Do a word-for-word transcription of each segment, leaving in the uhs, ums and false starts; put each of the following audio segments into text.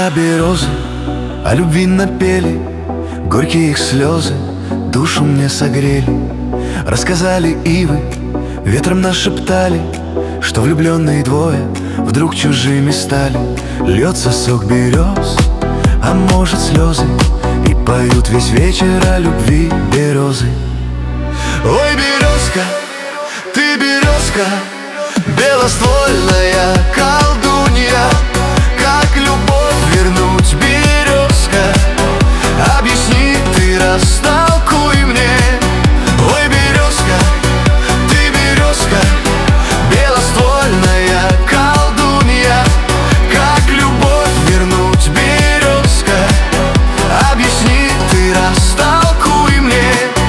Вчера березы о любви напели, горькие их слезы душу мне согрели. Рассказали ивы, ветром нашептали, что влюбленные двое вдруг чужими стали. Льется сок берез, а может слезы, и поют весь вечер о любви березы. Ой, березка, ты березка, белоствольная колдунья, как любовь вернуть, березка? Объясни ты, растолкуй мне. Ой, березка, ты березка, белоствольная колдунья, как любовь вернуть, березка? Объясни ты, растолкуй мне.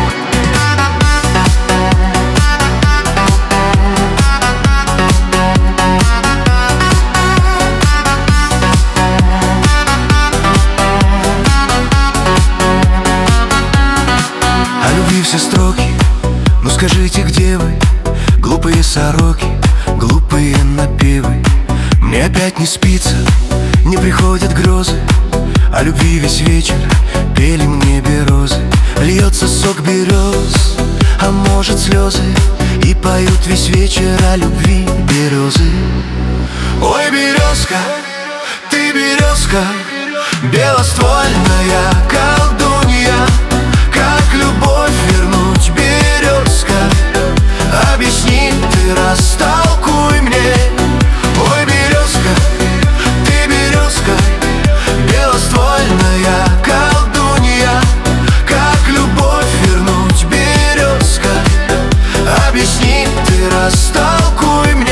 Все строки, ну скажите, где вы, глупые сороки, глупые напевы? Мне опять не спится, не приходят грезы, о любви весь вечер пели мне березы. Льется сок берез, а может слезы, и поют весь вечер о любви березы. Ой, березка, ты березка, белоствольная колдунья, как любовь вернуть, березка? Объясни ты, растолкуй мне. Ой, березка, ты березка, белоствольная колдунья, как любовь вернуть, березка? Объясни ты, растолкуй мне.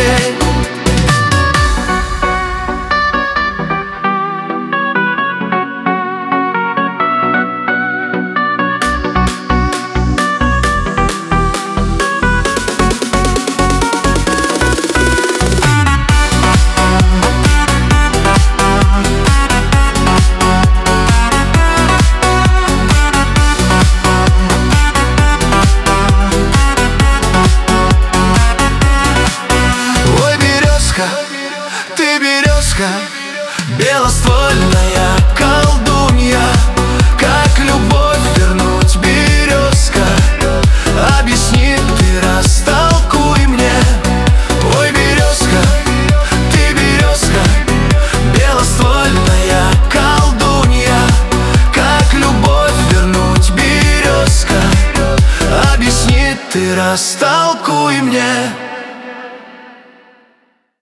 Ты березка, белоствольная колдунья, как любовь вернуть, березка? Объясни ты, растолкуй мне. Ой, березка, ты березка, белоствольная колдунья, как любовь вернуть, березка? Объясни ты, растолкуй мне.